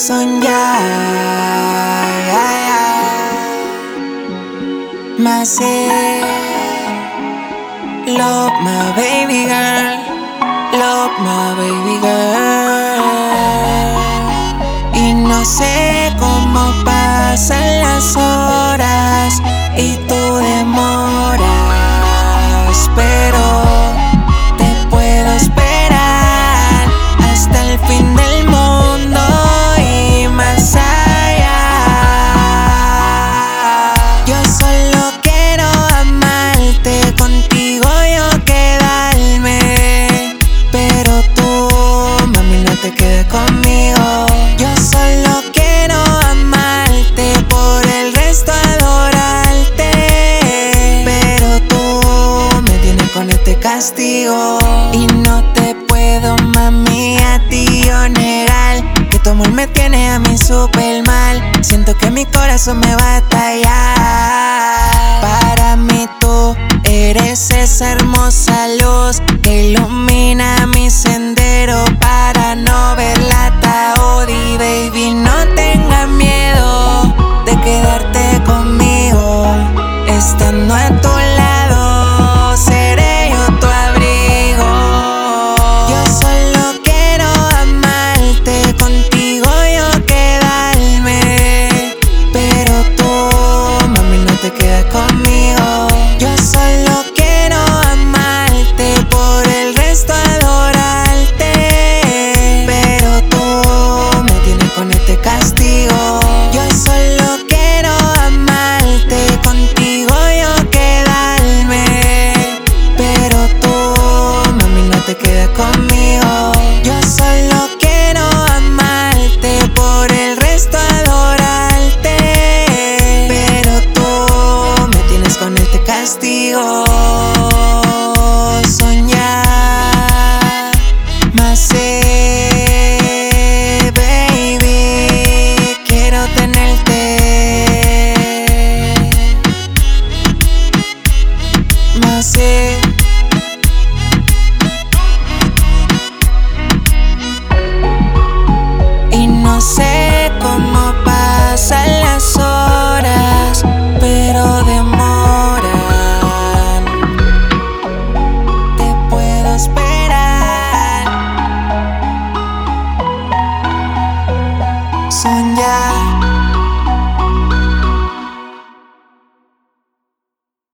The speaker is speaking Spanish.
soñar. Más love my baby girl, love my baby girl. Y no sé cómo pasan las horas y tú demoras, pero te puedo esperar hasta el fin del mundo y más allá. Yo solo quiero amarte, contigo yo quedarme, pero tú, mami, no te quedes conmigo. Yo solo quiero amarte, por el resto adorarte, pero tú me tienes con este castigo. Y no te puedo, mami, a ti yo negar que tu amor me tiene a mí súper mal. Siento que mi corazón me va a estallar. Para mí tú eres esa hermosa luz que ilumina mi sendero para no ver la ataúd. Y baby, no tengas miedo de quedarte conmigo. Estando a tu lado seré yo tu abrigo. Yo solo quiero amarte, contigo yo quedarme, pero tú, mami, no te quedes conmigo. Yo solo quiero amarte, por el resto adorarte, pero tú me tienes con este castigo. Yo solo quiero amarte, contigo yo quedarme, pero tú, mami, no te quedes conmigo. Yo solo quiero amarte, por el resto adorarte, pero tú me tienes con este castigo. Soñar más, baby, quiero tenerte más.